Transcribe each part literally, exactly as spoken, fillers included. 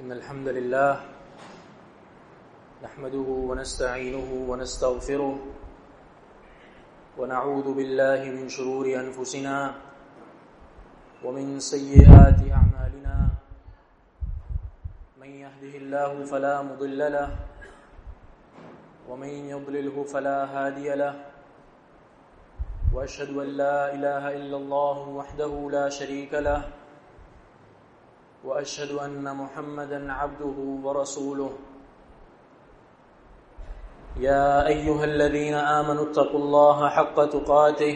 إن الحمد لله نحمده ونستعينه ونستغفره ونعوذ بالله من شرور أنفسنا ومن سيئات أعمالنا من يهده الله فلا مضل له ومن يضلله فلا هادي له وأشهد أن لا إله إلا الله وحده لا شريك له وأشهد أن محمدًا عبده ورسوله يا أيها الذين آمنوا اتقوا الله حق تقاته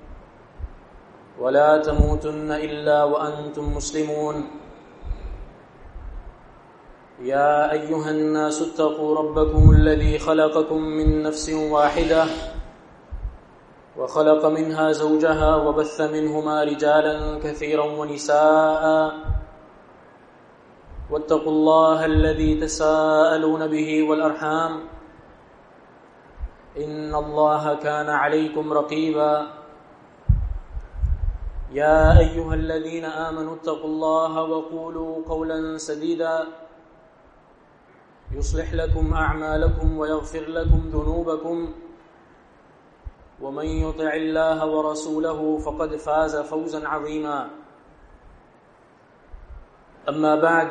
ولا تموتن إلا وأنتم مسلمون يا أيها الناس اتقوا ربكم الذي خلقكم من نفس واحدة وخلق منها زوجها وبث منهما رجالا كثيرا ونساء واتقوا الله الذي تساءلون به والأرحام إن الله كان عليكم رقيبا يا أيها الذين آمنوا اتقوا الله وقولوا قولا سديدا يصلح لكم أعمالكم ويغفر لكم ذنوبكم ومن يطع الله ورسوله فقد فاز فوزا عظيما أما بعد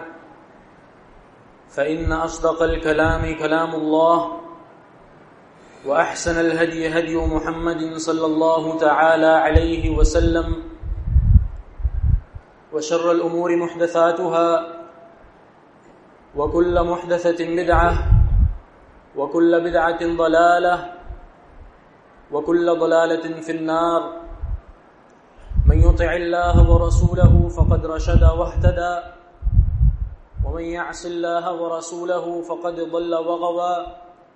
فإن أصدق الكلام كلام الله وأحسن الهدي هدي محمد صلى الله تعالى عليه وسلم وشر الأمور محدثاتها وكل محدثة بدعة وكل بدعة ضلالة وكل ضلالة في النار من يطع الله ورسوله فقد رشد واهتدى ومن يعص الله ورسوله فقد ضل وغوى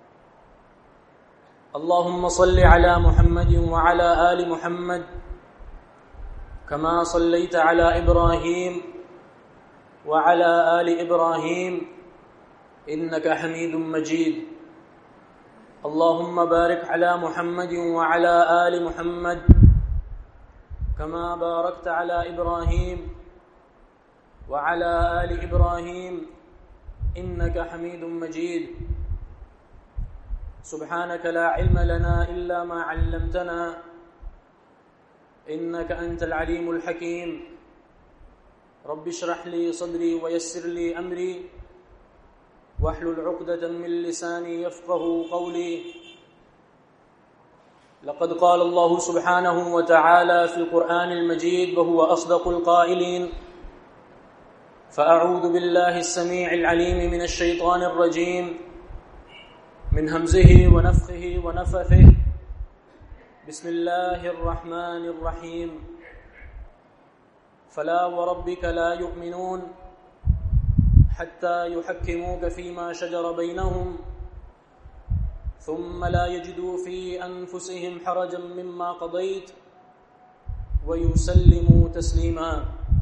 اللهم صل على محمد وعلى آل محمد كما صليت على إبراهيم وعلى آل إبراهيم إنك حميد مجيد اللهم بارك على محمد وعلى آل محمد كما باركت على إبراهيم وعلى آل إبراهيم إنك حميد مجيد سبحانك لا علم لنا إلا ما علمتنا إنك أنت العليم الحكيم رب اشرح لي صدري ويسر لي أمري واحلل عقدة من لساني يفقه قولي لقد قال الله سبحانه وتعالى في القرآن المجيد وهو أصدق القائلين فأعوذ بالله السميع العليم من الشيطان الرجيم من همزه ونفخه ونفثه بسم الله الرحمن الرحيم فلا وربك لا يؤمنون حتى يحكموك فيما شجر بينهم ثم لا يجدوا في أنفسهم حرجا مما قضيت ويسلموا تسليما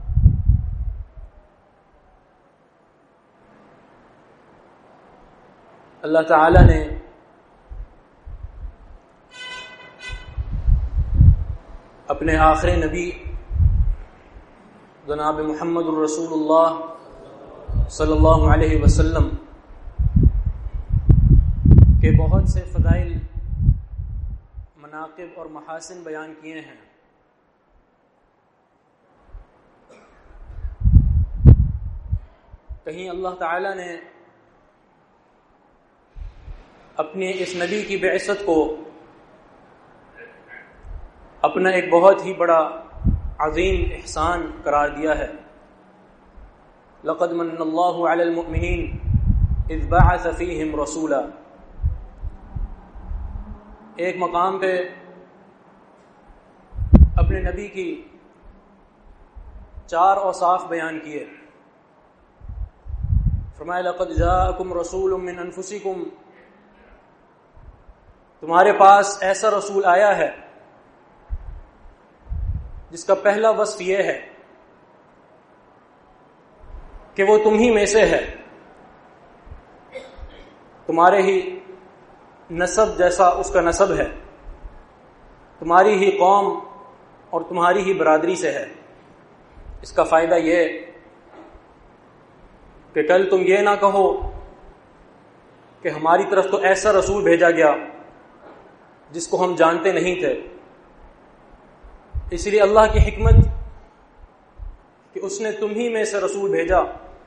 اللہ تعالی نے اپنے آخری نبی جناب محمد الرسول اللہ صلی اللہ علیہ وسلم کے بہت سے فضائل، مناقب اور محاسن بیان کیے ہیں۔ کہیں اللہ تعالی نے اپنے اس نبی کی بعثت کو اپنا ایک بہت ہی بڑا عظیم احسان قرار دیا ہے۔ لقد من اللہ علی المؤمنین اذ بعث فیہم رسولا، ایک مقام پہ اپنے نبی کی چار اوصاف بیان کیے۔ فرمایا لقد جاءکم رسول من انفسکم، تمہارے پاس ایسا رسول آیا ہے جس کا پہلا وصف یہ ہے کہ وہ تم ہی میں سے ہے، تمہارے ہی نسب جیسا اس کا نسب ہے، تمہاری ہی قوم اور تمہاری ہی برادری سے ہے۔ اس کا فائدہ یہ کہ کل تم یہ نہ کہو کہ ہماری طرف تو ایسا رسول بھیجا گیا جس کو ہم جانتے نہیں تھے. اس لیے اللہ کی حکمت کہ اس نے تم ہی میں سے رسول بھیجا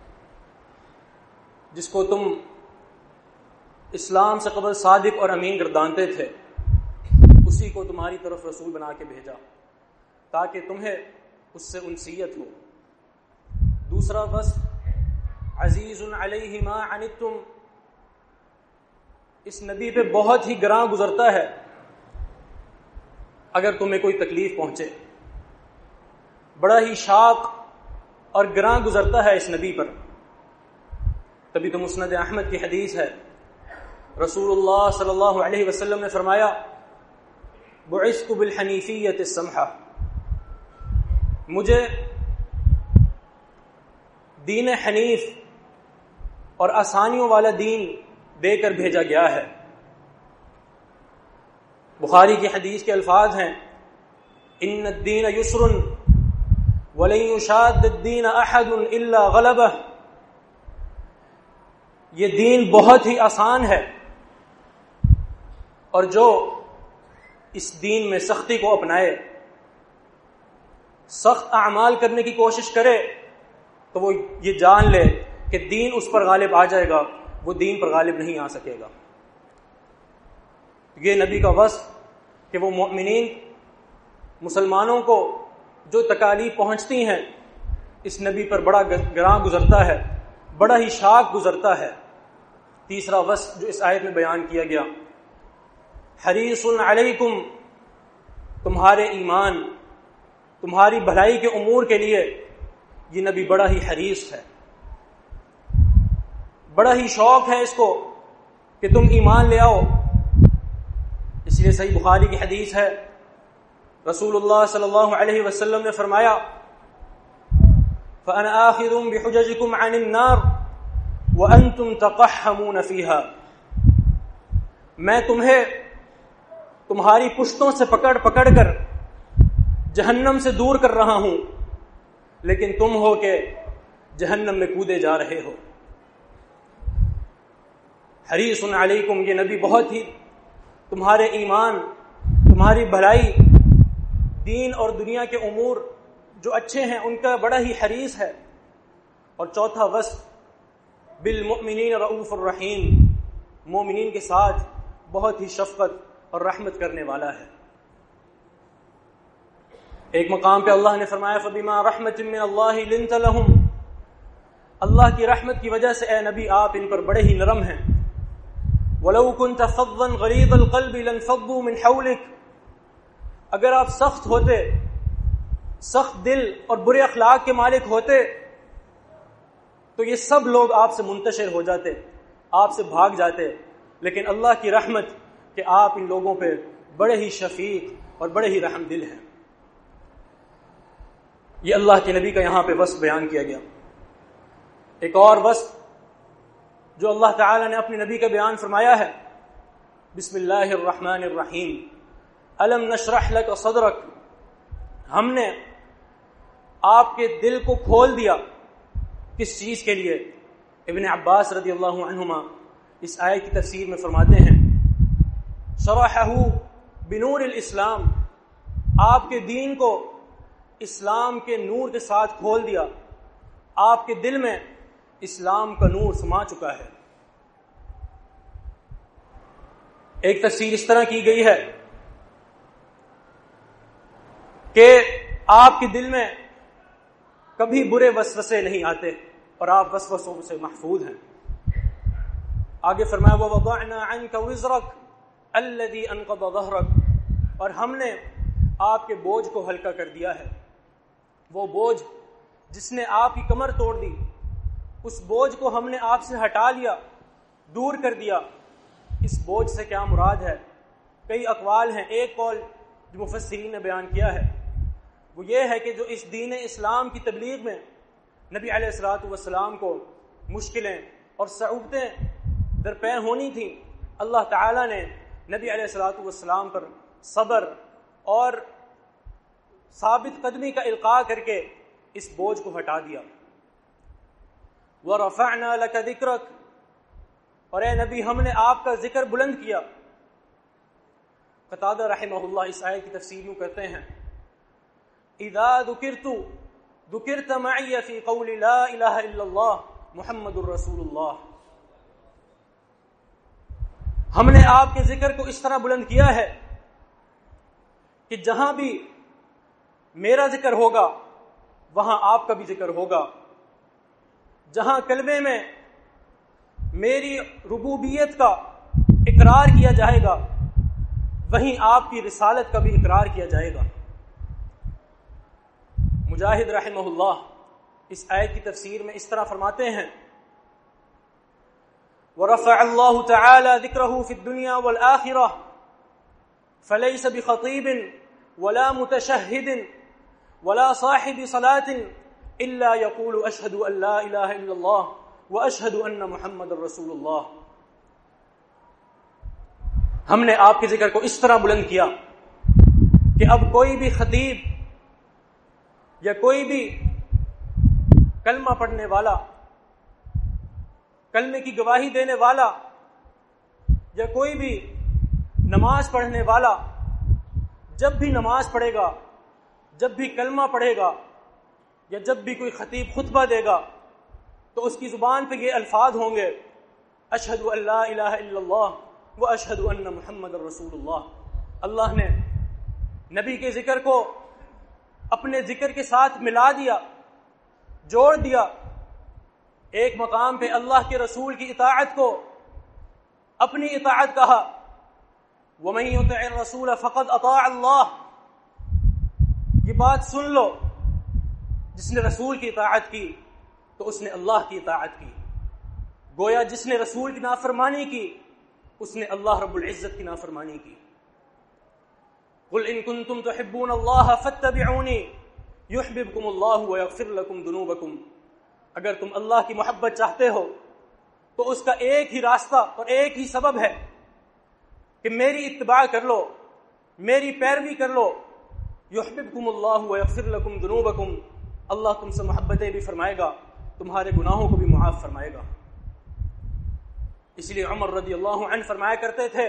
جس کو تم اسلام سے قبل صادق اور امین گردانتے تھے، اسی کو تمہاری طرف رسول بنا کے بھیجا تاکہ تمہیں اس سے انسیت ہو. دوسرا وصف عزیز علیہ ما عنتم، اس نبی پہ بہت ہی گراں گزرتا ہے اگر تمہیں کوئی تکلیف پہنچے. بڑا ہی شاق اور گراں گزرتا ہے اس نبی پر. تبھی تو مسند احمد کی حدیث ہے، رسول اللہ صلی اللہ علیہ وسلم نے فرمایا بعثت بالحنیفیۃ السمحہ، مجھے دین حنیف اور آسانیوں والا دین دے کر بھیجا گیا ہے. بخاری کی حدیث کے الفاظ ہیں ان الدین یسر ولن یشاد الدین احد الا غلبہ، یہ دین بہت ہی آسان ہے اور جو اس دین میں سختی کو اپنائے، سخت اعمال کرنے کی کوشش کرے، تو وہ یہ جان لے کہ دین اس پر غالب آ جائے گا، وہ دین پر غالب نہیں آ سکے گا. یہ نبی کا وصف کہ وہ مؤمنین مسلمانوں کو جو تکالیف پہنچتی ہیں اس نبی پر بڑا گراں گزرتا ہے، بڑا ہی شاق گزرتا ہے. تیسرا وصف جو اس آیت میں بیان کیا گیا، حریص علیکم، تمہارے ایمان تمہاری بھلائی کے امور کے لیے یہ نبی بڑا ہی حریص ہے، بڑا ہی شوق ہے اس کو کہ تم ایمان لے آؤ. اس لیے صحیح بخاری کی حدیث ہے، رسول اللہ صلی اللہ علیہ وسلم نے فرمایا فَأَنَا آخِذٌ بِحُجَجِكُمْ عَنِ النَّارِ وَأَنْتُمْ تَقَحَّمُونَ فِيهَا، میں تمہیں تمہاری پشتوں سے پکڑ پکڑ کر جہنم سے دور کر رہا ہوں، لیکن تم ہو کہ جہنم میں کودے جا رہے ہو. حریص علیکم، یہ نبی بہت ہی تمہارے ایمان تمہاری بھلائی دین اور دنیا کے امور جو اچھے ہیں ان کا بڑا ہی حریص ہے. اور چوتھا وصف بالمؤمنین رؤوف الرحیم، مومنین کے ساتھ بہت ہی شفقت اور رحمت کرنے والا ہے. ایک مقام پہ اللہ نے فرمایا فبما رحمت من اللہ لنت لهم، اللہ کی رحمت کی وجہ سے اے نبی آپ ان پر بڑے ہی نرم ہیں. ولو كنت فظا غلیظ القلب لانفضوا من حولك، اگر آپ سخت ہوتے، سخت دل اور برے اخلاق کے مالک ہوتے تو یہ سب لوگ آپ سے منتشر ہو جاتے، آپ سے بھاگ جاتے. لیکن اللہ کی رحمت کہ آپ ان لوگوں پہ بڑے ہی شفیق اور بڑے ہی رحم دل ہیں. یہ اللہ کے نبی کا یہاں پہ وصف بیان کیا گیا. ایک اور وصف جو اللہ تعالی نے اپنے نبی کا بیان فرمایا ہے، بسم اللہ الرحمن الرحیم، الم نشرح لک صدرک، ہم نے آپ کے دل کو کھول دیا. کس چیز کے لیے؟ ابن عباس رضی اللہ عنہما اس آیت کی تفسیر میں فرماتے ہیں شرحہ بنور الاسلام، آپ کے دین کو اسلام کے نور کے ساتھ کھول دیا، آپ کے دل میں اسلام کا نور سما چکا ہے. ایک تفسیر اس طرح کی گئی ہے کہ آپ کے دل میں کبھی برے وسوسے نہیں آتے اور آپ وسوسوں سے محفوظ ہیں. آگے فرمایا وَوَضَعْنَا عَنْكَ وِزْرَكَ الَّذِي أَنْقَضَ ظَهْرَكَ، اور ہم نے آپ کے بوجھ کو ہلکا کر دیا ہے، وہ بوجھ جس نے آپ کی کمر توڑ دی، اس بوجھ کو ہم نے آپ سے ہٹا لیا، دور کر دیا. اس بوجھ سے کیا مراد ہے؟ کئی اقوال ہیں. ایک قول جو مفسرین نے بیان کیا ہے وہ یہ ہے کہ جو اس دین اسلام کی تبلیغ میں نبی علیہ الصلوۃ والسلام کو مشکلیں اور صعوبتیں درپے ہونی تھیں، اللہ تعالیٰ نے نبی علیہ الصلوۃ والسلام پر صبر اور ثابت قدمی کا القاء کر کے اس بوجھ کو ہٹا دیا. وَرَفَعْنَا لَكَ ذِكْرَكَ، اور اے نبی ہم نے آپ کا ذکر بلند کیا۔ قتادہ رحمہ اللہ اس آیت کی تفسیر یوں کرتے ہیں، اذا ذکرت ذکرت معی فی قول لا الہ الا اللہ محمد الرسول اللہ۔ ہم نے آپ کے ذکر کو اس طرح بلند کیا ہے کہ جہاں بھی میرا ذکر ہوگا وہاں آپ کا بھی ذکر ہوگا، جہاں کلمے میں میری ربوبیت کا اقرار کیا جائے گا وہیں آپ کی رسالت کا بھی اقرار کیا جائے گا۔ مجاہد رحمہ اللہ اس آیت کی تفسیر میں اس طرح فرماتے ہیں، وَرَفَعَ اللَّهُ تَعَالَى ذِكْرَهُ فِي الدُّنْيَا وَالْآخِرَةِ فَلَيْسَ بِخَطِيبٍ وَلَا مُتَشَهِّدٍ وَلَا صَاحِبِ صَلَاةٍ إِلَّا يَقُولُ أَشْهَدُ أَن لَا إِلَهَ إِلَّا اللَّهُ وَأَشْهَدُ أَنَّ مُحَمَّدًا رَسُولُ اللَّهِ۔ ہم نے آپ کے ذکر کو اس طرح بلند کیا کہ اب کوئی بھی خطیب یا کوئی بھی کلمہ پڑھنے والا، کلمے کی گواہی دینے والا، یا کوئی بھی نماز پڑھنے والا جب بھی نماز پڑھے گا، جب بھی کلمہ پڑھے گا، یا جب بھی کوئی خطیب خطبہ دے گا تو اس کی زبان پہ یہ الفاظ ہوں گے، اشہد ان لا الہ الا اللہ واشہد ان محمد رسول اللہ۔ اللہ نے نبی کے ذکر کو اپنے ذکر کے ساتھ ملا دیا، جوڑ دیا۔ ایک مقام پہ اللہ کے رسول کی اطاعت کو اپنی اطاعت کہا، وَمَن يُطِعِ الرَّسُولَ فَقَدْ أَطَاعَ اللَّهَ۔ یہ بات سن لو، جس نے رسول کی اطاعت کی تو اس نے اللہ کی اطاعت کی۔ گویا جس نے رسول کی نافرمانی کی اس نے اللہ رب العزت کی نافرمانی کی۔ قُلْ إِن كُنتُمْ تُحِبُّونَ اللَّهَ فَاتَّبِعُونِي يُحْبِبْكُمُ اللَّهُ وَيَغْفِرْ لَكُمْ ذُنُوبَكُمْ۔ اگر تم اللہ کی محبت چاہتے ہو تو اس کا ایک ہی راستہ اور ایک ہی سبب ہے کہ میری اتباع کر لو، میری پیروی کر لو۔ یحببکم اللہ ویغفر لکم ذنوبکم، اللہ تم سے محبتیں بھی فرمائے گا، تمہارے گناہوں کو بھی معاف فرمائے گا۔ اس لیے عمر رضی اللہ عنہ فرمایا کرتے تھے،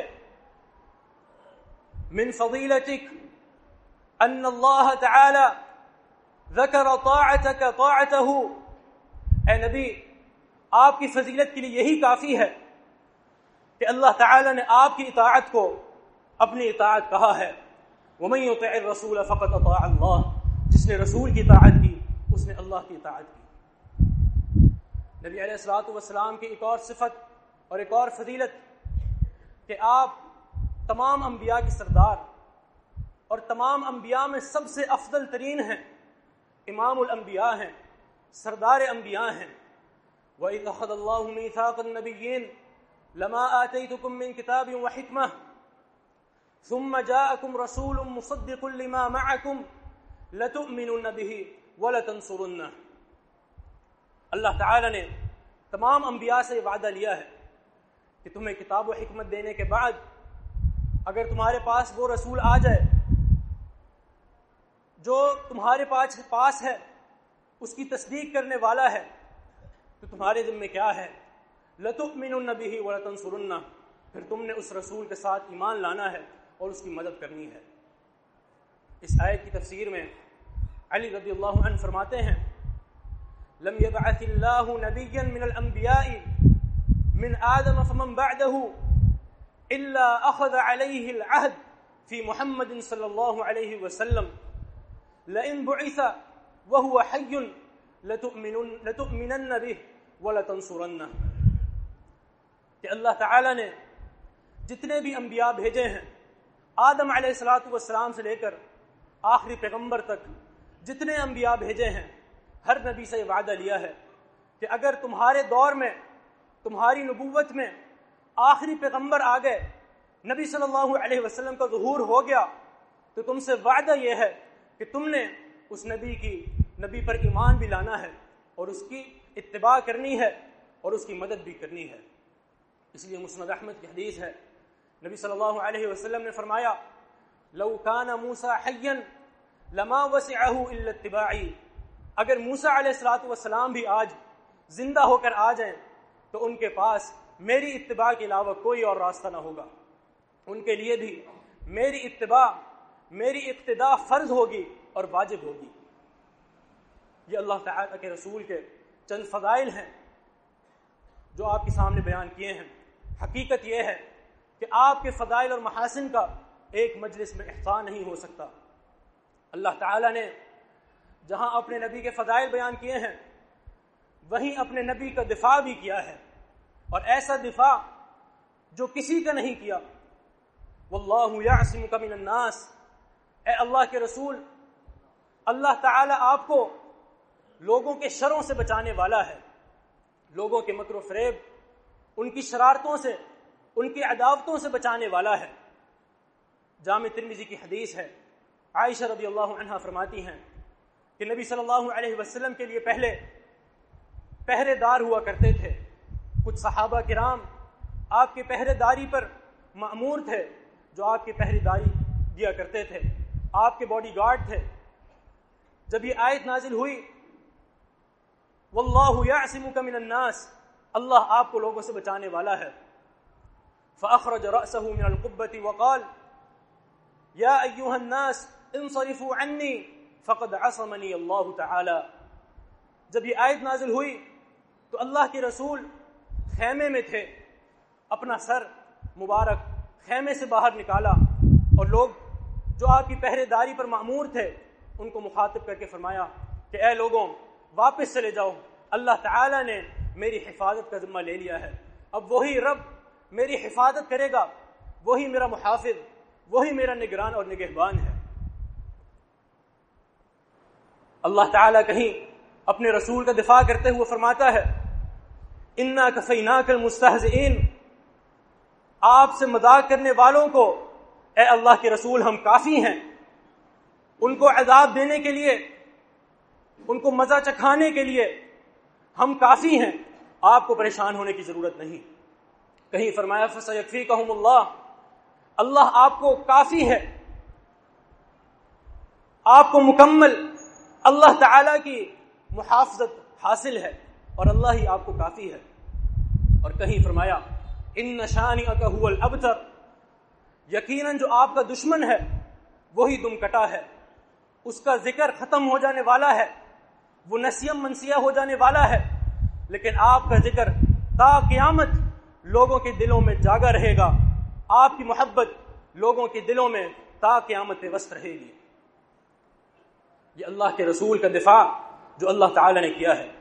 من فضیلتک ان اللہ تعالی ذکر طاعتک طاعتہ۔ اے نبی، آپ کی فضیلت کے لیے یہی کافی ہے کہ اللہ تعالی نے آپ کی اطاعت کو اپنی اطاعت کہا ہے۔ وَمَن يُطِعِ الرَّسُولَ فَقَدْ أَطَاعَ اللَّهَ، جس نے رسول کی اطاعت کی اس نے اللہ کی اطاعت کی۔ نبی علیہ الصلوۃ والسلام کی ایک اور صفت اور ایک اور فضیلت کہ آپ تمام انبیاء کے سردار اور تمام انبیاء میں سب سے افضل ترین ہیں، امام الانبیاء ہیں، سردار انبیاء ہیں۔ وَإِذْ أَخَذَ اللَّهُ مِيثَاقَ النَّبِيِّينَ لَمَا آتَيْتُكُم مِّن كِتَابٍ وَحِكْمَةٍ ثُمَّ جَاءَكُمْ رَسُولٌ مُصَدِّقٌ لِّمَا مَعَكُمْ لَتُؤْمِنُنَّ بِهِ وَلَتَنصُرُنَّهُ۔ اللہ تعالی نے تمام انبیاء سے وعدہ لیا ہے کہ تمہیں کتاب و حکمت دینے کے بعد اگر تمہارے پاس وہ رسول آ جائے جو تمہارے پاس پاس ہے، اس کی تصدیق کرنے والا ہے، تو تمہارے ذمہ کیا ہے؟ لَتُؤْمِنُنَّ بِهِ وَلَتَنصُرُنَّهُ، پھر تم نے اس رسول کے ساتھ ایمان لانا ہے اور اس کی مدد کرنی ہے۔ اس آیت کی تفسیر میں علی رضی اللہ عنہ فرماتے ہیں، لم يبعث اللہ نبیا من الانبیاء من آدم فمن بعده الا اخذ علیہ العہد فی محمد صلی اللہ علیہ وسلم لئن بعث وهو حی لتؤمنن به ولتنصرنہ۔ کہ اللہ تعالی نے جتنے بھی انبیاء بھیجے ہیں، آدم علیہ الصلوۃ والسلام سے لے کر آخری پیغمبر تک جتنے انبیاء بھیجے ہیں، ہر نبی سے یہ وعدہ لیا ہے کہ اگر تمہارے دور میں، تمہاری نبوت میں آخری پیغمبر آ گئے، نبی صلی اللہ علیہ وسلم کا ظہور ہو گیا، تو تم سے وعدہ یہ ہے کہ تم نے اس نبی کی نبی پر ایمان بھی لانا ہے اور اس کی اتباع کرنی ہے اور اس کی مدد بھی کرنی ہے۔ اس لیے مسند احمد کی حدیث ہے، نبی صلی اللہ علیہ وسلم نے فرمایا، لو کان موسیٰ حیا لما وسعہ الا اتباعی۔ اگر موسیٰ علیہ الصلوۃ والسلام بھی آج زندہ ہو کر آ جائیں تو ان کے پاس میری اتباع کے علاوہ کوئی اور راستہ نہ ہوگا، ان کے لیے بھی میری اتباع، میری اقتداء فرض ہوگی اور واجب ہوگی۔ یہ اللہ تعالیٰ کے رسول کے چند فضائل ہیں جو آپ کے سامنے بیان کیے ہیں۔ حقیقت یہ ہے کہ آپ کے فضائل اور محاسن کا ایک مجلس میں احصاء نہیں ہو سکتا۔ اللہ تعالیٰ نے جہاں اپنے نبی کے فضائل بیان کیے ہیں وہیں اپنے نبی کا دفاع بھی کیا ہے، اور ایسا دفاع جو کسی کا نہیں کیا۔ واللہ یعصمک من الناس، اے اللہ کے رسول، اللہ تعالیٰ آپ کو لوگوں کے شروں سے بچانے والا ہے، لوگوں کے مکر و فریب، ان کی شرارتوں سے، ان کی عداوتوں سے بچانے والا ہے۔ جامع ترمذی کی حدیث ہے، عائشہ رضی اللہ عنہا فرماتی ہیں کہ نبی صلی اللہ علیہ وسلم کے لیے پہلے پہرے دار ہوا کرتے تھے، کچھ صحابہ کرام آپ کے پہرے داری پر مأمور تھے، جو آپ کی پہرے داری دیا کرتے تھے، آپ کے باڈی گارڈ تھے۔ جب یہ آیت نازل ہوئی واللہ یعصمک من الناس، اللہ آپ کو لوگوں سے بچانے والا ہے، فأخرج رأسه من القبة وقال یا ایھا الناس انصرفوا عنی فقد عصمنی اللہ تعالی۔ جب یہ آیت نازل ہوئی تو اللہ کے رسول خیمے میں تھے، اپنا سر مبارک خیمے سے باہر نکالا، اور لوگ جو آپ کی پہرے داری پر مأمور تھے ان کو مخاطب کر کے فرمایا کہ اے لوگوں واپس چلے جاؤ، اللہ تعالیٰ نے میری حفاظت کا ذمہ لے لیا ہے، اب وہی رب میری حفاظت کرے گا، وہی میرا محافظ، وہی میرا نگران اور نگہبان ہے۔ اللہ تعالیٰ کہیں اپنے رسول کا دفاع کرتے ہوئے فرماتا ہے انا کفیناک المستہزئین، آپ سے مذاق کرنے والوں کو اے اللہ کے رسول ہم کافی ہیں، ان کو عذاب دینے کے لیے، ان کو مزہ چکھانے کے لیے ہم کافی ہیں، آپ کو پریشان ہونے کی ضرورت نہیں۔ کہیں فرمایا فسیکفیکہم اللہ، اللہ آپ کو کافی ہے، آپ کو مکمل اللہ تعالی کی محافظت حاصل ہے، اور اللہ ہی آپ کو کافی ہے۔ اور کہیں فرمایا ان شانئک ھو الابتر، یقیناً جو آپ کا دشمن ہے وہی دم کٹا ہے، اس کا ذکر ختم ہو جانے والا ہے، وہ نسیم منسیہ ہو جانے والا ہے، لیکن آپ کا ذکر تا قیامت لوگوں کے دلوں میں جاگا رہے گا، آپ کی محبت لوگوں کے دلوں میں تا قیامت وسط رہے گی۔ یہ اللہ کے رسول کا دفاع جو اللہ تعالی نے کیا ہے۔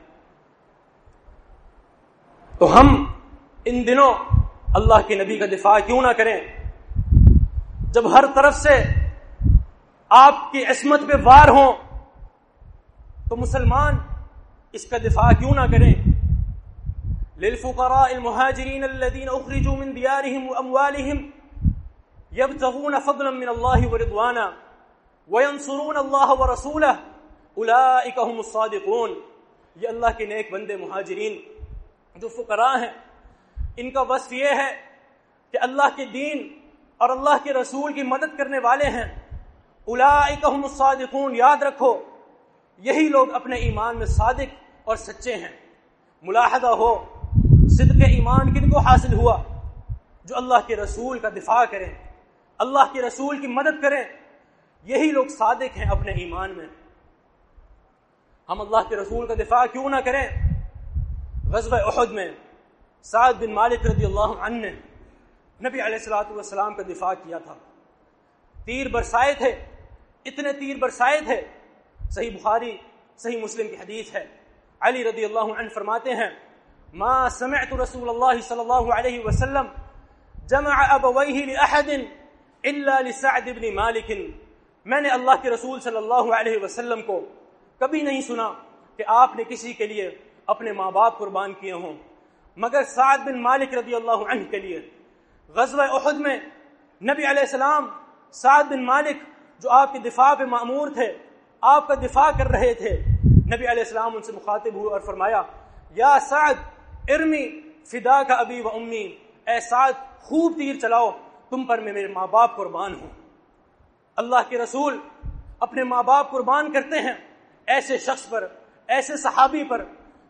تو ہم ان دنوں اللہ کے نبی کا دفاع کیوں نہ کریں؟ جب ہر طرف سے آپ کی عصمت پہ وار ہوں تو مسلمان اس کا دفاع کیوں نہ کریں؟ للفقراء المهاجرين الذين اخرجوا من ديارهم واموالهم يبتغون فضلا من الله ورضوانا وينصرون الله ورسوله اولئك هم الصادقون۔ یہ اللہ کے نیک بندے مہاجرین جو فقراء ہیں، ان کا وصف یہ ہے کہ اللہ کے دین اور اللہ کے رسول کی مدد کرنے والے ہیں۔ اولئک هم الصادقون، یاد رکھو یہی لوگ اپنے ایمان میں صادق اور سچے ہیں۔ ملاحظہ ہو صدق ایمان کن کو حاصل ہوا؟ جو اللہ کے رسول کا دفاع کریں، اللہ کے رسول کی مدد کریں، یہی لوگ صادق ہیں اپنے ایمان میں۔ ہم اللہ کے رسول کا دفاع کیوں نہ کریں؟ غزوہ احد میں سعد بن مالک رضی اللہ عنہ نے نبی علیہ الصلوۃ والسلام کا دفاع کیا تھا، تیر برسائے تھے، اتنے تیر برسائے تھے، صحیح بخاری صحیح مسلم کی حدیث ہے، علی رضی اللہ عنہ فرماتے ہیں ما سمعت رسول اللہ صلی اللہ علیہ وسلم جمع ابویہ لأحد الا لسعد بن مالک، میں نے اللہ کے رسول صلی اللہ علیہ وسلم کو کبھی نہیں سنا کہ آپ نے کسی کے لیے اپنے ماں باپ قربان کیے ہوں مگر سعد بن مالک رضی اللہ عنہ کے لیے۔ غزوہ احد میں نبی علیہ السلام سعد بن مالک جو آپ کے دفاع پہ مأمور تھے، آپ کا دفاع کر رہے تھے، نبی علیہ السلام ان سے مخاطب ہوئے اور فرمایا یا سعد ارمی فدا کا ابی و امی، اے سعد خوب تیر چلاؤ، تم پر میں میرے ماں باپ قربان ہوں۔ اللہ کے رسول اپنے ماں باپ قربان کرتے ہیں ایسے شخص پر، ایسے صحابی پر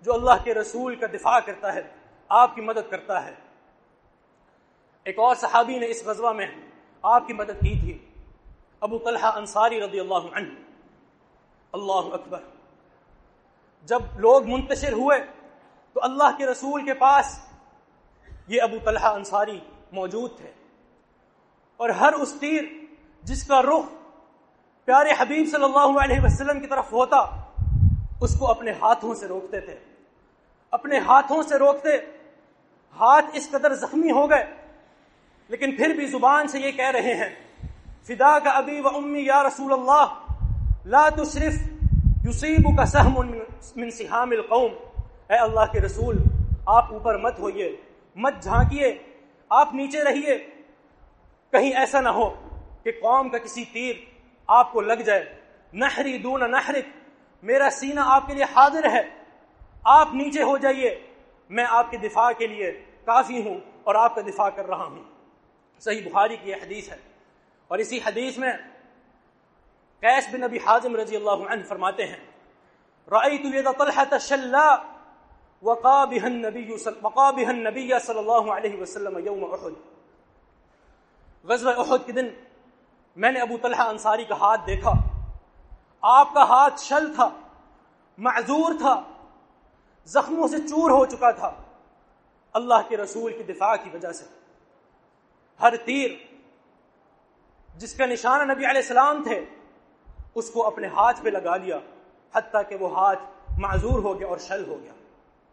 جو اللہ کے رسول کا دفاع کرتا ہے، آپ کی مدد کرتا ہے۔ ایک اور صحابی نے اس غزوہ میں آپ کی مدد کی تھی، ابو طلحہ انصاری رضی اللہ عنہ۔ اللہ اکبر! جب لوگ منتشر ہوئے تو اللہ کے رسول کے پاس یہ ابو طلحہ انصاری موجود تھے، اور ہر اس تیر جس کا رخ پیارے حبیب صلی اللہ علیہ وسلم کی طرف ہوتا اس کو اپنے ہاتھوں سے روکتے تھے، اپنے ہاتھوں سے روکتے۔ ہاتھ اس قدر زخمی ہو گئے لیکن پھر بھی زبان سے یہ کہہ رہے ہیں، فداک ابی و امی یا رسول اللہ لا تشرف یصیبک سهم من سہام القوم۔ اے اللہ کے رسول، آپ اوپر مت ہوئیے، مت جھانکیے، آپ نیچے رہیے، کہیں ایسا نہ ہو کہ قوم کا کسی تیر آپ کو لگ جائے۔ نحری دون نحرک، میرا سینہ آپ کے لیے حاضر ہے، آپ نیچے ہو جائیے، میں آپ کے دفاع کے لیے کافی ہوں اور آپ کا دفاع کر رہا ہوں۔ صحیح بخاری کی یہ حدیث ہے، اور اسی حدیث میں قیس بن ابی حازم رضی اللہ عنہ فرماتے ہیں، رأیت ید طلحة شلا وقا بها النبی وقا بها النبی صلی اللہ علیہ وسلم یوم احد۔ غزوہ احد کے دن میں نے ابو طلحہ انصاری کا ہاتھ دیکھا، آپ کا ہاتھ شل تھا، معذور تھا، زخموں سے چور ہو چکا تھا، اللہ کے رسول کی دفاع کی وجہ سے۔ ہر تیر جس کا نشانہ نبی علیہ السلام تھے اس کو اپنے ہاتھ پہ لگا لیا، حتیٰ کہ وہ ہاتھ معذور ہو گیا اور شل ہو گیا۔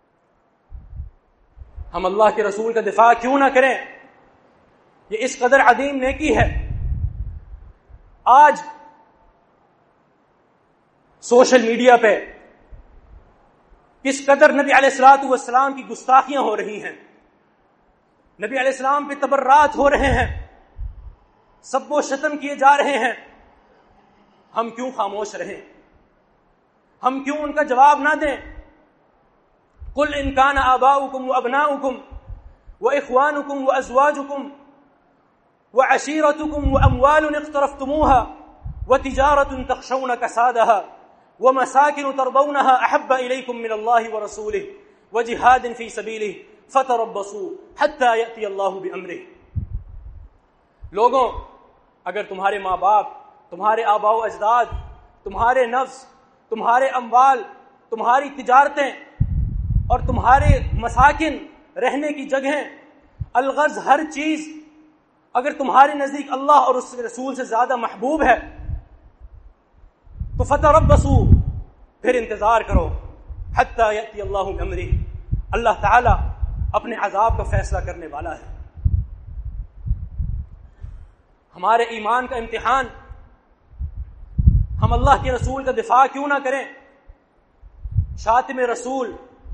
ہم اللہ کے رسول کا دفاع کیوں نہ کریں؟ یہ اس قدر عظیم نیکی ہے۔ آج سوشل میڈیا پہ کس قدر نبی علیہ الصلوۃ والسلام کی گستاخیاں ہو رہی ہیں، نبی علیہ السلام پہ تبرات ہو رہے ہیں، سب و شتم کیے جا رہے ہیں، ہم کیوں خاموش رہیں؟ ہم کیوں ان کا جواب نہ دیں؟ قل ان کان آباؤکم وابناؤکم واخوانکم وازواجکم وعشیرتکم واموال اقترفتموها وتجارة تخشون کسادها ومساکن ترضونها احب الیکم من اللہ ورسولہ وجہاد فی سبیلہ فتربصوا حتی یأتی اللہ بامرہ۔ لوگوں، اگر تمہارے ماں باپ، تمہارے آباء و اجداد، تمہارے نفس، تمہارے اموال، تمہاری تجارتیں اور تمہارے مساکن، رہنے کی جگہیں، الغرض ہر چیز اگر تمہارے نزدیک اللہ اور اس رسول سے زیادہ محبوب ہے تو فتربصوا، پھر انتظار کرو، حتی یأتی اللہ بامرہ، اللہ تعالی اپنے عذاب کا فیصلہ کرنے والا ہے۔ ہمارے ایمان کا امتحان، ہم اللہ کے رسول کا دفاع کیوں نہ کریں؟ شاتم رسول،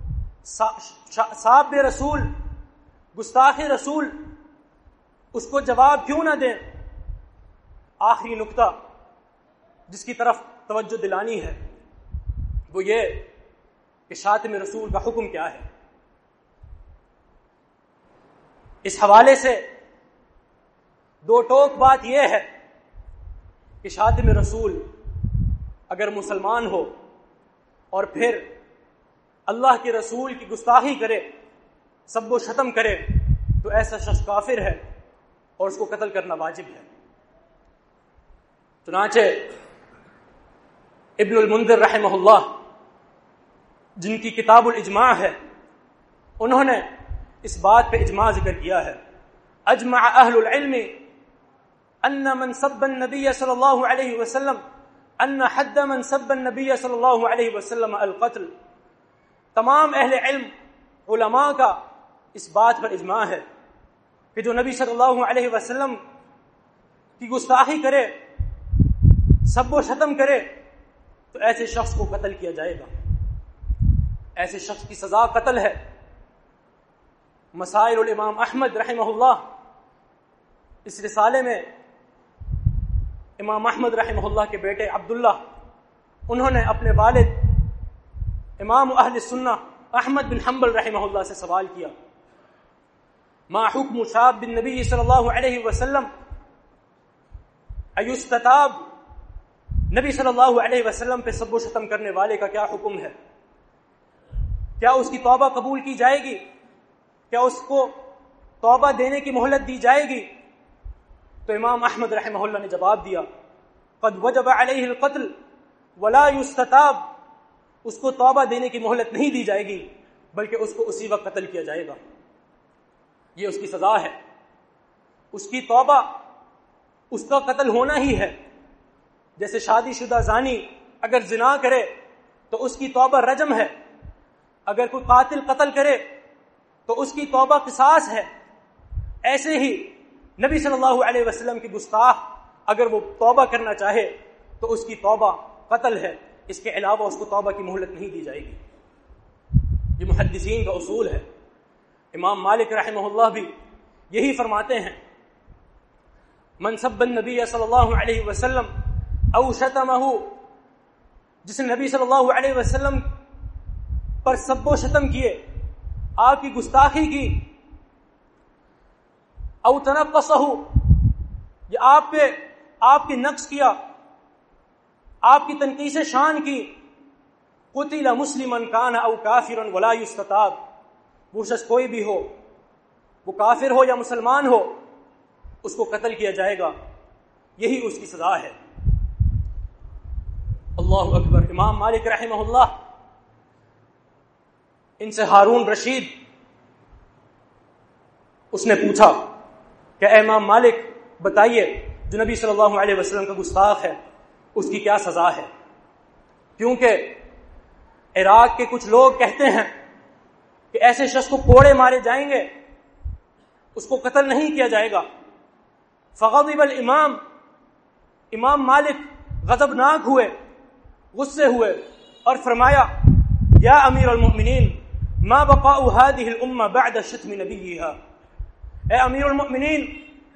ساب رسول، گستاخ رسول، اس کو جواب کیوں نہ دیں؟ آخری نقطہ جس کی طرف توجہ دلانی ہے وہ یہ کہ شاتم رسول کا حکم کیا ہے۔ اس حوالے سے دو ٹوک بات یہ ہے کہ شاتم رسول اگر مسلمان ہو اور پھر اللہ کے رسول کی گستاخی کرے، سب و شتم کرے، تو ایسا شخص کافر ہے اور اس کو قتل کرنا واجب ہے۔ چنانچہ ابن المنذر رحمہ اللہ، جن کی کتاب الاجماع ہے، انہوں نے اس بات پہ اجماع ذکر کیا ہے، اجمع اہل العلم ان من سب النبی صلی اللہ علیہ وسلم ان حد من سب النبی صلی اللہ علیہ وسلم القتل۔ تمام اہل علم، علماء کا اس بات پر اجماع ہے کہ جو نبی صلی اللہ علیہ وسلم کی گستاخی کرے، سب و شتم کرے، تو ایسے شخص کو قتل کیا جائے گا، ایسے شخص کی سزا قتل ہے۔ مسائل الامام احمد رحمہ اللہ، اس رسالے میں امام احمد رحمہ اللہ کے بیٹے عبداللہ، انہوں نے اپنے والد امام اہل سنہ احمد بن حنبل رحمہ اللہ سے سوال کیا، ما حکم شاب بن نبی صلی اللہ علیہ وسلم ایستتاب، نبی صلی اللہ علیہ وسلم پہ سب و شتم کرنے والے کا کیا حکم ہے؟ کیا اس کی توبہ قبول کی جائے گی؟ کیا اس کو توبہ دینے کی مہلت دی جائے گی؟ تو امام احمد رحمہ اللہ نے جواب دیا قد وجب علیہ القتل ولا یستتاب، اس کو توبہ دینے کی مہلت نہیں دی جائے گی بلکہ اس کو اسی وقت قتل کیا جائے گا، یہ اس کی سزا ہے۔ اس کی توبہ اس کا قتل ہونا ہی ہے۔ جیسے شادی شدہ زانی اگر زنا کرے تو اس کی توبہ رجم ہے، اگر کوئی قاتل قتل کرے تو اس کی توبہ قصاص ہے۔ ایسے ہی نبی صلی اللہ علیہ وسلم کی گستاخ اگر وہ توبہ کرنا چاہے تو اس کی توبہ قتل ہے، اس کے علاوہ اس کو توبہ کی مہلت نہیں دی جائے گی۔ یہ محدثین کا اصول ہے۔ امام مالک رحمہ اللہ بھی یہی فرماتے ہیں من سب النبی صلی اللہ علیہ وسلم او شتمہ، جس نے نبی صلی اللہ علیہ وسلم پر سب و شتم کیے، آپ کی گستاخی کی، او تنقصہ، یہ آپ پہ آپ کی نقص کیا، آپ کی تنقیص شان کی، قتل مسلما کان او کافرا ولا یستتاب، وہ شخص کوئی بھی ہو، وہ کافر ہو یا مسلمان ہو، اس کو قتل کیا جائے گا، یہی اس کی سزا ہے۔ اللہ اکبر۔ امام مالک رحمہ اللہ ان سے ہارون رشید اس نے پوچھا کہ اے امام مالک بتائیے جو نبی صلی اللہ علیہ وسلم کا گستاخ ہے اس کی کیا سزا ہے؟ کیونکہ عراق کے کچھ لوگ کہتے ہیں کہ ایسے شخص کو کوڑے مارے جائیں گے، اس کو قتل نہیں کیا جائے گا۔ فغضب الامام، امام مالک غضبناک ہوئے، غصے ہوئے اور فرمایا یا امیر المؤمنین ما بقاء هذه الامه بعد شتم نبیها، اے امیر المؤمنین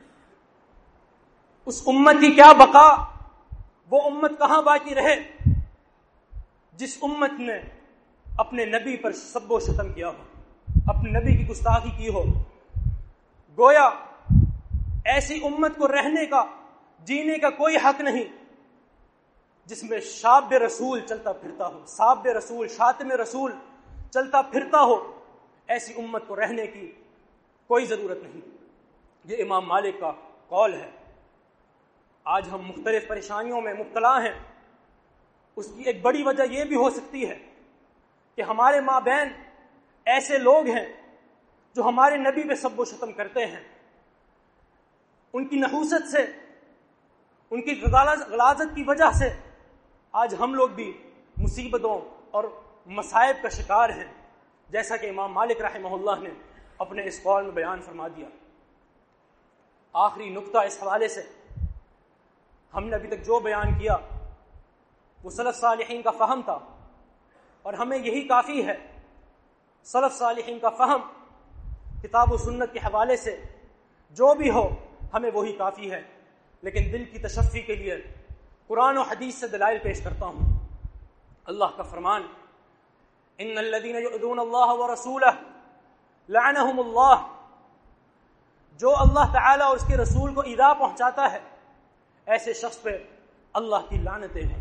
اس امت کی کیا بقا، وہ امت کہاں باقی رہے جس امت نے اپنے نبی پر سب و شتم کیا ہو، اپنے نبی کی گستاخی کی ہو۔ گویا ایسی امت کو رہنے کا، جینے کا کوئی حق نہیں جس میں شاب رسول چلتا پھرتا ہو، صاب رسول، شاتم رسول چلتا پھرتا ہو، ایسی امت کو رہنے کی کوئی ضرورت نہیں۔ یہ امام مالک کا قول ہے۔ آج ہم مختلف پریشانیوں میں مبتلا ہیں، اس کی ایک بڑی وجہ یہ بھی ہو سکتی ہے کہ ہمارے مابین ایسے لوگ ہیں جو ہمارے نبی پہ سب و شتم کرتے ہیں، ان کی نحوست سے، ان کی غلاظت کی وجہ سے آج ہم لوگ بھی مصیبتوں اور مصائب کا شکار ہیں، جیسا کہ امام مالک رحمہ اللہ نے اپنے اس قول میں بیان فرما دیا۔ آخری نقطہ اس حوالے سے ہم نے ابھی تک جو بیان کیا وہ سلف صالحین کا فہم تھا، اور ہمیں یہی کافی ہے۔ سلف صالحین کا فہم کتاب و سنت کے حوالے سے جو بھی ہو ہمیں وہی کافی ہے، لیکن دل کی تشفی کے لیے قرآن و حدیث سے دلائل پیش کرتا ہوں۔ اللہ کا فرمان ان الذين يؤذون الله ورسوله لعنهم اللہ، جو اللہ تعالی اور اس کے رسول کو ایذا پہنچاتا ہے ایسے شخص پہ اللہ کی لعنتیں ہیں۔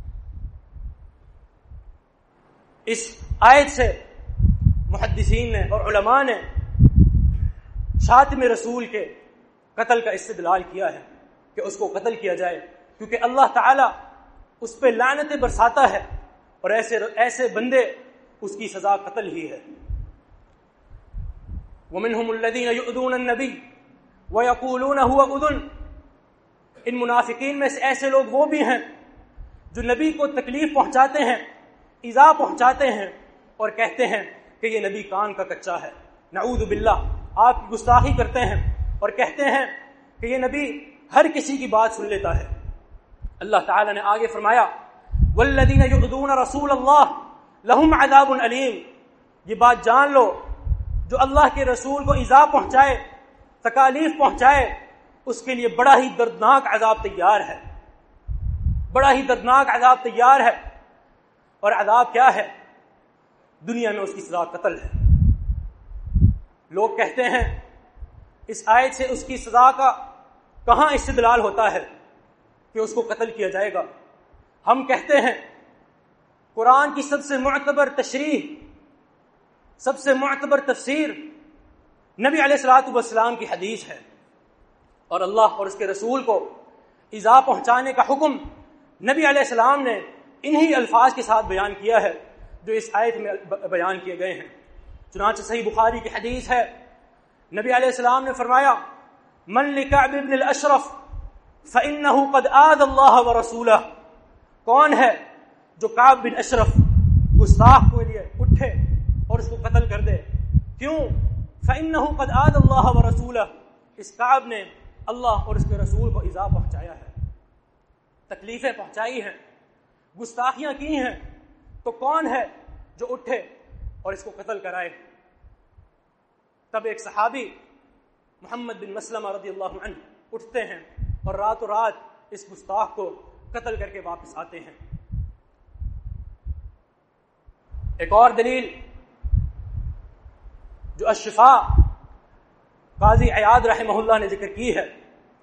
اس آیت سے محدثین نے اور علماء نے شاتم رسول کے قتل کا استدلال کیا ہے کہ اس کو قتل کیا جائے، کیونکہ اللہ تعالی اس پہ لعنتیں برساتا ہے اور ایسے ایسے بندے اس کی سزا قتل ہی ہے۔ وَمِنْهُمُ الَّذِينَ يُؤْذُونَ النَّبِيَّ وَيَقُولُونَ هُوَ أُذُنٌ، ان منافقین میں سے ایسے لوگ وہ بھی ہیں جو نبی کو تکلیف پہنچاتے ہیں، ایذا پہنچاتے ہیں اور کہتے ہیں کہ یہ نبی کان کا کچا ہے، نعوذ باللہ، آپ کی گستاخی کرتے ہیں اور کہتے ہیں کہ یہ نبی ہر کسی کی بات سن لیتا ہے۔ اللہ تعالی نے آگے فرمایا والذین یؤذون رسول اللہ لہم عذاب علیم، یہ بات جان لو جو اللہ کے رسول کو ایذا پہنچائے، تکالیف پہنچائے، اس کے لیے بڑا ہی دردناک عذاب تیار ہے، بڑا ہی دردناک عذاب تیار ہے۔ اور عذاب کیا ہے؟ دنیا میں اس کی سزا قتل ہے۔ لوگ کہتے ہیں اس آیت سے اس کی سزا کا کہاں استدلال ہوتا ہے کہ اس کو قتل کیا جائے گا؟ ہم کہتے ہیں قرآن کی سب سے معتبر تشریح سب سے معتبر تفسیر نبی علیہ الصلوۃ والسلام کی حدیث ہے، اور اللہ اور اس کے رسول کو ایذا پہنچانے کا حکم نبی علیہ السلام نے انہی الفاظ کے ساتھ بیان کیا ہے جو اس آیت میں بیان کیے گئے ہیں۔ چنانچہ صحیح بخاری کی حدیث ہے، نبی علیہ السلام نے فرمایا من لکعب بن الاشرف فإنه قد آذى اللہ ورسولہ، کون ہے جو کعب بن اشرف گستاخ کے لیے اٹھے اور اس کو قتل کر دے؟ کیوں؟ فإنه قد آذى اللہ ورسولہ، اس کعب نے اللہ اور اس کے رسول کو ایذا پہنچایا ہے، تکلیفیں پہنچائی ہیں، گستاخیاں کی ہیں، تو کون ہے جو اٹھے اور اس کو قتل کرائے؟ تب ایک صحابی محمد بن مسلمہ رضی اللہ عنہ اٹھتے ہیں اور راتوں رات اس گستاخ کو قتل کر کے واپس آتے ہیں۔ ایک اور دلیل جو الشفاء قاضی عیاض رحمہ اللہ نے ذکر کی ہے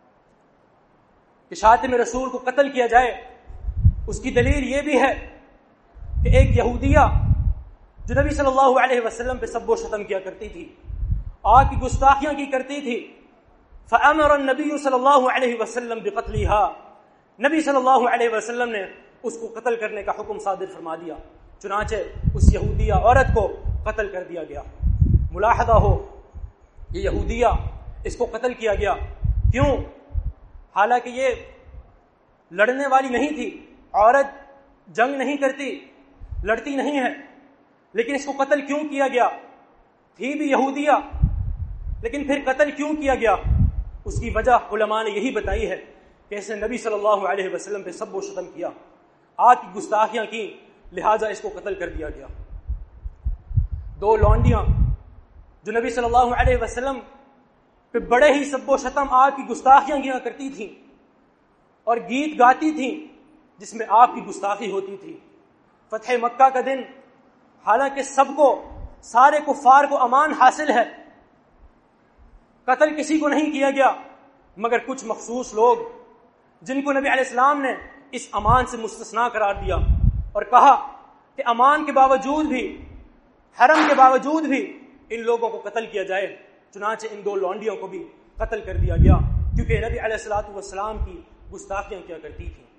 کہ شاتم رسول کو قتل کیا جائے، اس کی دلیل یہ بھی ہے کہ ایک یہودیہ جو نبی صلی اللہ علیہ وسلم پہ سب و شتم کیا کرتی تھی، آگ کی گستاخیاں کی کرتی تھی، فأمر النبی صلی اللہ علیہ وسلم بقتلها، نبی صلی اللہ علیہ وسلم نے اس کو قتل کرنے کا حکم صادر فرما دیا، چنانچہ اس یہودیہ عورت کو قتل کر دیا گیا۔ ملاحظہ ہو، یہ یہودیہ اس کو قتل کیا گیا، کیوں؟ حالانکہ یہ لڑنے والی نہیں تھی، عورت جنگ نہیں کرتی، لڑتی نہیں ہے، لیکن اس کو قتل کیوں کیا گیا؟ تھی بھی یہودیہ، لیکن پھر قتل کیوں کیا گیا؟ اس کی وجہ علماء نے یہی بتائی ہے کہ اس نے نبی صلی اللہ علیہ وسلم پہ سب و شتم کیا، آگ کی گستاخیاں کی، لہٰذا اس کو قتل کر دیا گیا۔ دو لونڈیاں جو نبی صلی اللہ علیہ وسلم پہ بڑے ہی سب و شتم، آگ کی گستاخیاں کیا کرتی تھیں اور گیت گاتی تھیں جس میں آپ کی گستاخی ہوتی تھی۔ فتح مکہ کا دن، حالانکہ سب کو، سارے کفار کو امان حاصل ہے، قتل کسی کو نہیں کیا گیا، مگر کچھ مخصوص لوگ جن کو نبی علیہ السلام نے اس امان سے مستثنا قرار دیا اور کہا کہ امان کے باوجود بھی، حرم کے باوجود بھی ان لوگوں کو قتل کیا جائے، چنانچہ ان دو لونڈیوں کو بھی قتل کر دیا گیا، کیونکہ نبی علیہ الصلوۃ والسلام کی گستاخیاں کیا کرتی تھیں۔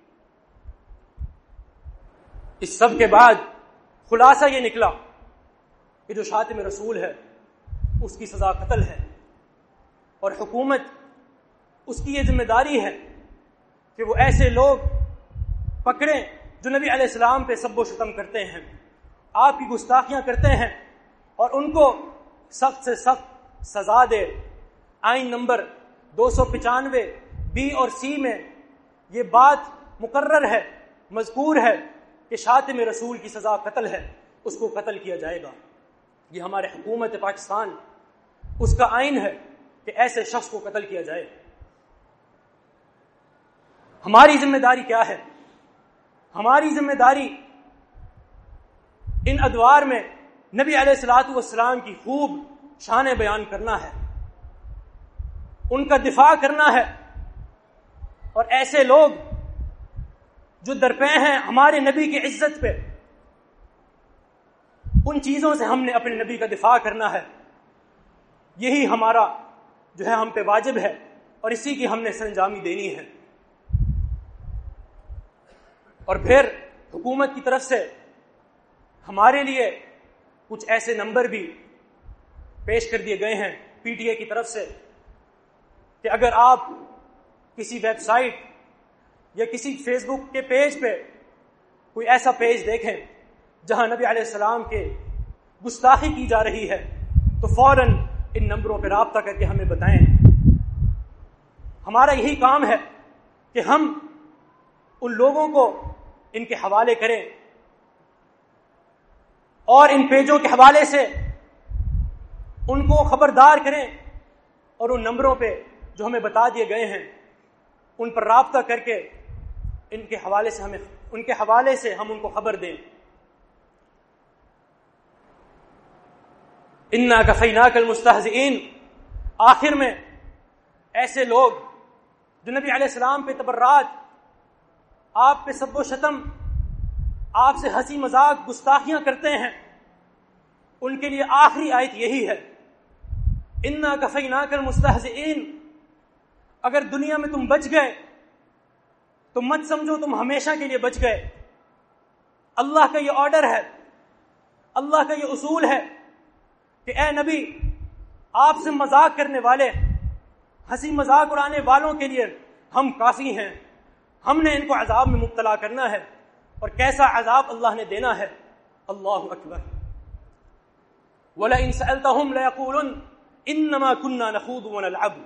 اس سب کے بعد خلاصہ یہ نکلا کہ جو شاتم رسول ہے اس کی سزا قتل ہے، اور حکومت اس کی یہ ذمہ داری ہے کہ وہ ایسے لوگ پکڑیں جو نبی علیہ السلام پہ سب و شتم کرتے ہیں، آپ کی گستاخیاں کرتے ہیں، اور ان کو سخت سے سخت سزا دے۔ آئین نمبر دو سو پچانوے بی اور سی میں یہ بات مقرر ہے، مذکور ہے کہ شاتم رسول کی سزا قتل ہے، اس کو قتل کیا جائے گا۔ یہ ہمارے حکومت پاکستان، اس کا آئین ہے کہ ایسے شخص کو قتل کیا جائے۔ ہماری ذمہ داری کیا ہے؟ ہماری ذمہ داری ان ادوار میں نبی علیہ الصلوۃ والسلام کی خوب شان بیان کرنا ہے، ان کا دفاع کرنا ہے، اور ایسے لوگ جو درپے ہیں ہمارے نبی کی عزت پہ، ان چیزوں سے ہم نے اپنے نبی کا دفاع کرنا ہے۔ یہی ہمارا جو ہے ہم پہ واجب ہے، اور اسی کی ہم نے سرانجامی دینی ہے۔ اور پھر حکومت کی طرف سے ہمارے لیے کچھ ایسے نمبر بھی پیش کر دیے گئے ہیں پی ٹی اے کی طرف سے کہ اگر آپ کسی ویب سائٹ یا کسی فیس بک کے پیج پہ کوئی ایسا پیج دیکھیں جہاں نبی علیہ السلام کے گستاخی کی جا رہی ہے تو فوراً ان نمبروں پہ رابطہ کر کے ہمیں بتائیں۔ ہمارا یہی کام ہے کہ ہم ان لوگوں کو ان کے حوالے کریں اور ان پیجوں کے حوالے سے ان کو خبردار کریں، اور ان نمبروں پہ جو ہمیں بتا دیے گئے ہیں ان پر رابطہ کر کے ان کے حوالے سے ہمیں ان کے حوالے سے ہم ان کو خبر دیں۔ انا کفیناک المستہزئین، آخر میں ایسے لوگ جو نبی علیہ السلام پہ تبرات، آپ پہ سب و شتم، آپ سے ہنسی مذاق گستاخیاں کرتے ہیں، ان کے لیے آخری آیت یہی ہے، انا کفیناک المستہزئین۔ اگر دنیا میں تم بچ گئے تو مت سمجھو تم ہمیشہ کے لیے بچ گئے۔ اللہ کا یہ آرڈر ہے، اللہ کا یہ اصول ہے کہ اے نبی، آپ سے مذاق کرنے والے، ہنسی مذاق اڑانے والوں کے لیے ہم کافی ہیں، ہم نے ان کو عذاب میں مبتلا کرنا ہے، اور کیسا عذاب اللہ نے دینا ہے۔ اللہ اکبر۔ وَلَئِن سَأَلْتَهُمْ لَيَقُولُنَّ إِنَّمَا كُنَّا نَخُوضُ وَنَلْعَبُ۔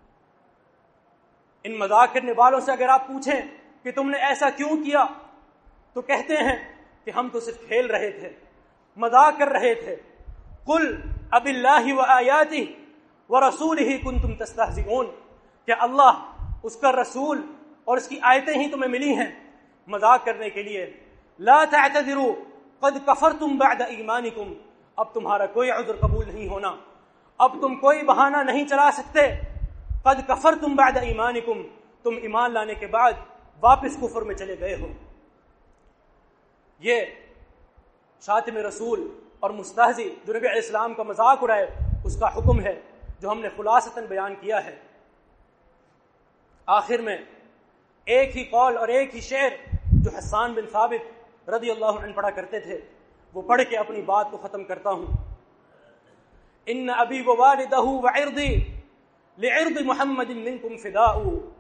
ان مذاق کرنے والوں سے اگر آپ پوچھیں کہ تم نے ایسا کیوں کیا، تو کہتے ہیں کہ ہم تو صرف کھیل رہے تھے، مذاق کر رہے تھے۔ قُلْ أَبِ اللَّهِ وَآيَاتِهِ وَرَسُولِهِ كُنْتُمْ تَسْتَهْزِئُونَ، کہ اللہ، اس کا رسول اور اس کی آیتیں ہی تمہیں ملی ہیں مذاق کرنے کے لیے۔ لا تعتذروا قد كفرتم بعد ایمانکم، اب تمہارا کوئی عذر قبول نہیں ہونا، اب تم کوئی بہانہ نہیں چلا سکتے۔ قد کفرتم بعد ایمانکم، تم ایمان لانے کے بعد واپس کفر میں چلے گئے ہو۔ یہ شاتم رسول اور مستہزی جو نبی علیہ السلام کا مذاق اڑائے، اس کا حکم ہے جو ہم نے خلاصتاً بیان کیا ہے۔ آخر میں ایک ہی قول اور ایک ہی شعر جو حسان بن ثابت رضی اللہ عنہ پڑھا کرتے تھے، وہ پڑھ کے اپنی بات کو ختم کرتا ہوں۔ ان ابی ووالدہ وعرضی لعرض محمد منکم فداء،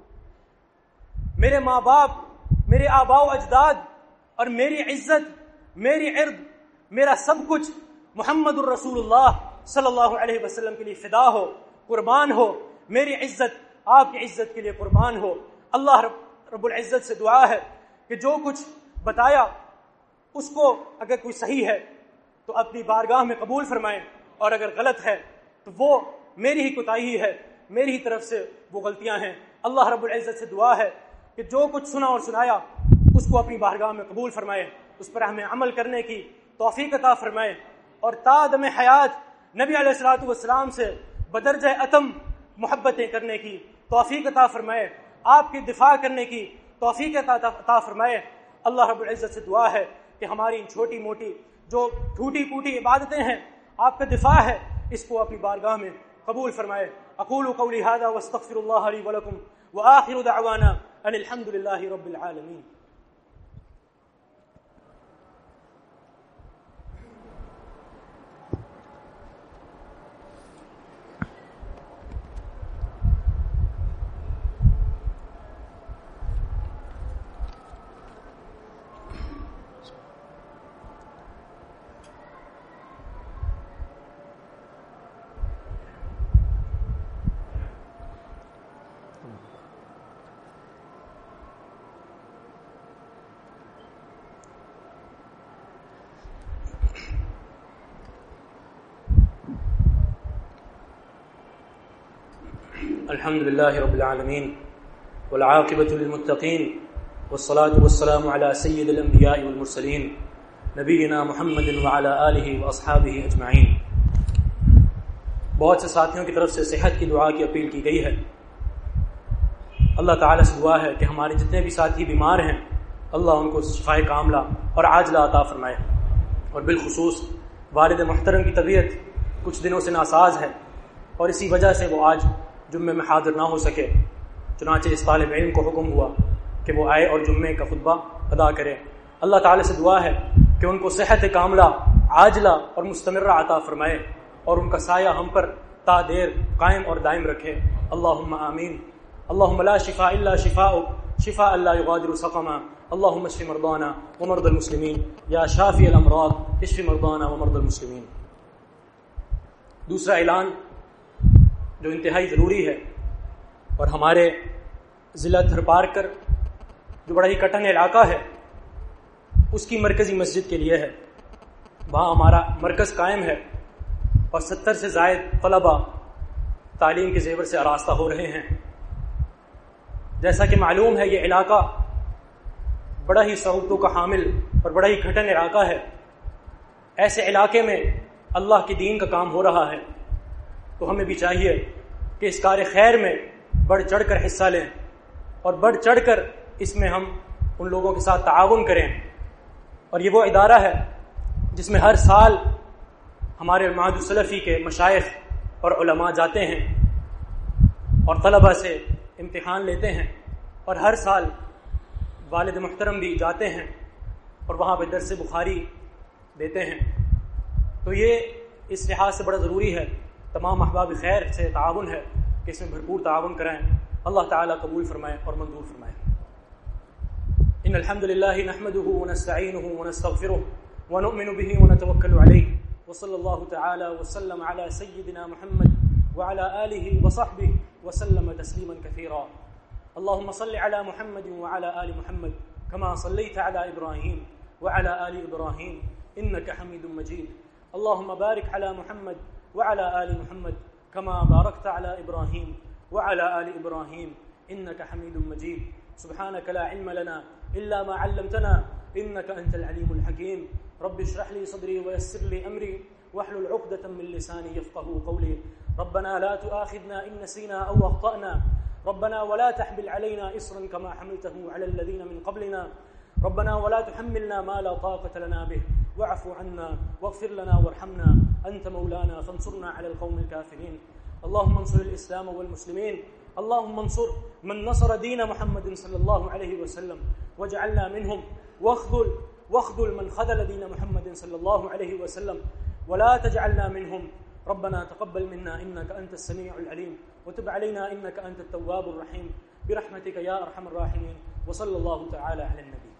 میرے ماں باپ، میرے آباء و اجداد اور میری عزت، میری عرض، میرا سب کچھ محمد الرسول اللہ صلی اللہ علیہ وسلم کے لیے فدا ہو، قربان ہو۔ میری عزت آپ کی عزت کے لیے قربان ہو۔ اللہ رب رب العزت سے دعا ہے کہ جو کچھ بتایا اس کو اگر کوئی صحیح ہے تو اپنی بارگاہ میں قبول فرمائیں، اور اگر غلط ہے تو وہ میری ہی کوتاہی ہے، میری ہی طرف سے وہ غلطیاں ہیں۔ اللہ رب العزت سے دعا ہے کہ جو کچھ سنا اور سنایا اس کو اپنی بارگاہ میں قبول فرمائے، اس پر ہمیں عمل کرنے کی توفیق عطا فرمائے، اور تا دم حیات نبی علیہ الصلوۃ والسلام سے بدرجہ اتم محبتیں کرنے کی توفیق عطا فرمائے، آپ کی دفاع کرنے کی توفیق عطا فرمائے۔ اللہ رب العزت سے دعا ہے کہ ہماری چھوٹی موٹی جو ٹوٹی پوٹی عبادتیں ہیں، آپ کا دفاع ہے، اس کو اپنی بارگاہ میں قبول فرمائے۔ اقول قولی ھذا واستغفر اللہ لی ولکم وآخر دعوانا ان الحمد للہ رب العالمین۔ الحمد للہ رب العالمین والعاقبۃ للمتقین والصلاة والسلام علی سید الانبیاء والمرسلین نبینا محمد وعلی آلہ واصحابہ اجمعین۔ بہت سے ساتھیوں کی طرف سے صحت کی دعا کی اپیل کی گئی ہے۔ اللہ تعالیٰ سے دعا ہے کہ ہمارے جتنے بھی ساتھی بیمار ہیں، اللہ ان کو شفائے کاملہ اور عاجلہ عطا فرمائے، اور بالخصوص والد محترم کی طبیعت کچھ دنوں سے ناساز ہے، اور اسی وجہ سے وہ آج جمعے میں حاضر نہ ہو سکے۔ چنانچہ اس طالب علم کو حکم ہوا کہ وہ آئے اور جمعے کا خطبہ ادا کرے۔ اللہ تعالیٰ سے دعا ہے کہ ان کو صحت کاملہ، عاجلہ اور مستمرہ عطا فرمائے، اور ان کا سایہ ہم پر تا دیر قائم اور دائم رکھے۔ اللہم آمین۔ اللہم لا شفاء الا شفاؤک شفاء لا یغادر سقما، اللہم اشف مرضانا ومرضى المسلمین یا شافی الامراض اشف مرضانا ومرضى المسلمین۔ دوسرا اعلان جو انتہائی ضروری ہے، اور ہمارے ضلع تھرپارکر جو بڑا ہی کٹن علاقہ ہے اس کی مرکزی مسجد کے لیے ہے۔ وہاں ہمارا مرکز قائم ہے، اور ستر سے زائد طلبہ تعلیم کے زیور سے آراستہ ہو رہے ہیں۔ جیسا کہ معلوم ہے یہ علاقہ بڑا ہی صعوبتوں کا حامل اور بڑا ہی گھٹن علاقہ ہے۔ ایسے علاقے میں اللہ کے دین کا کام ہو رہا ہے، تو ہمیں بھی چاہیے کہ اس کار خیر میں بڑھ چڑھ کر حصہ لیں، اور بڑھ چڑھ کر اس میں ہم ان لوگوں کے ساتھ تعاون کریں۔ اور یہ وہ ادارہ ہے جس میں ہر سال ہمارے معہد السلفی کے مشائخ اور علماء جاتے ہیں اور طلبہ سے امتحان لیتے ہیں، اور ہر سال والد محترم بھی جاتے ہیں اور وہاں پہ درس بخاری دیتے ہیں. تو یہ اس لحاظ سے بڑا ضروری ہے، تمام احباب خیر سے تعاون ہے کہ اس میں بھرپور تعاون کریں. اللہ تعالیٰ قبول فرمائے اور منظور فرمائے. ان الحمد للہ نحمده ونستعینه ونستغفره ونؤمن به ونتوکل علیہ وصلی اللہ تعالی وسلم علی سیدنا محمد وعلى آلہ وصحبہ وسلم تسلیما کثیرا. اللهم صل على محمد وعلى آل محمد كما صليت على إبراهيم وعلى آل إبراهيم إنك حميد مجيد. اللهم بارك على محمد وعلى آل محمد كما باركت على إبراهيم وعلى آل إبراهيم إنك حميد مجيد. سبحانك لا علم لنا إلا ما علمتنا إنك أنت العليم الحكيم. رب اشرح لي صدري ويسر لي أمري واحلل عقدة من لساني يفقهوا قولي. ربنا لا تؤاخذنا إن نسينا أو أخطأنا ربنا ولا تحمل علينا إصرا كما حملته على الذين من قبلنا ربنا ولا تحملنا ما لا طاقة لنا به واعف عنا واغفر لنا وارحمنا أنت مولانا فانصرنا على القوم الكافرين. اللهم انصر الإسلام والمسلمين. اللهم انصر من نصر دين محمد صلى الله عليه وسلم واجعلنا منهم واخذل واخذل من خذل دين محمد صلى الله عليه وسلم ولا تجعلنا منهم. ربنا تقبل منا إنك أنت السميع العليم وتب علينا إنك أنت التواب الرحيم برحمتك يا أرحم الراحمين. وصلى الله تعالى على النبي.